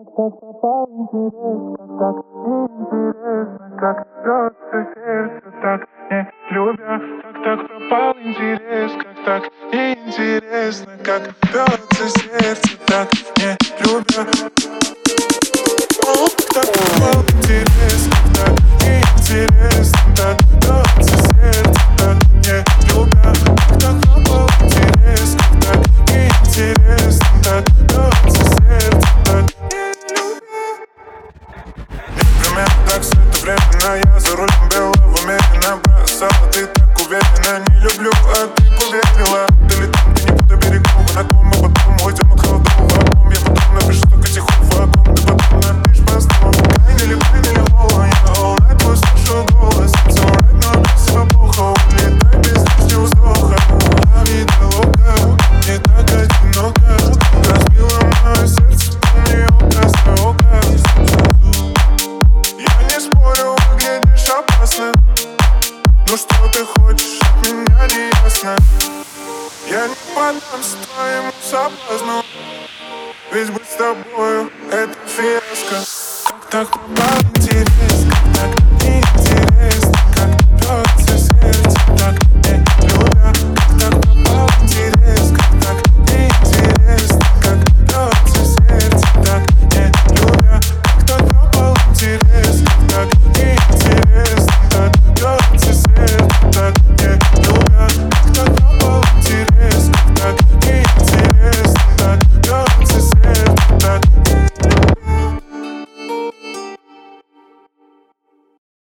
так пропал интерес, как так неинтересно, как бьется сердце, так не любя. Так пропал интерес, как так неинтересно, как бьется сердце, так не любя. Так пропал интерес, так неинтересно, так бьется сердце, так не любя. Так пропал интерес, так неинтересно, так бьется сердце, так не любя. Непременно так все это временно, я за рулем белого медленно бросала. Ты так уверена, не люблю, а ты поверила. Ты ли там где-нибудь до берегов, на ком мы потом уйдем от холодов. О ком я потом напишу только тихого, о ком ты потом напишешь по-старому. Кайнили, о, я all night твой слышу голос. It's alright, но без тебя плохо. Улетай без лишнего вздоха. La vida loca, не так одиноко. Разбила мое сердце, помни око, око. Я не спорю, выглядишь опасно. Ну что ты хочешь от меня, не ясно. Я не поддамся твоему соблазну, ведь быть с тобою это фиаско. Как так пропал интерес, как так неинтересно.